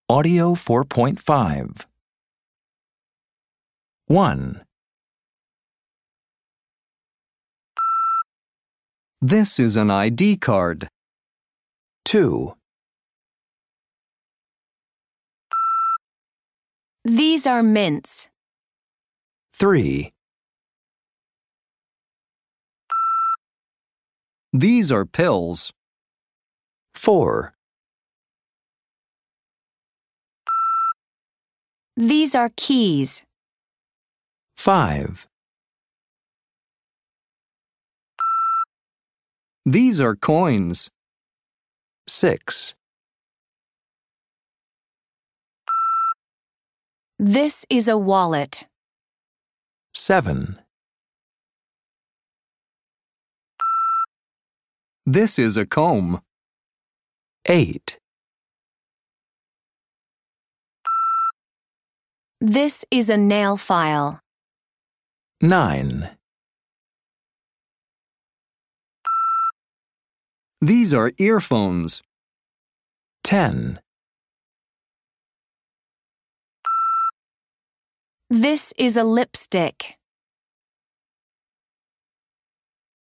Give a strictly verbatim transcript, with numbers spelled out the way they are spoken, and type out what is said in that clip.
Audio four point five. one. This is an I D card. two. These are mints. three. These are pills. four. These are keys. five. These are coins. six. This is a wallet. seven. This is a comb. eight. This is a nail file. nine. These are earphones. ten. This is a lipstick.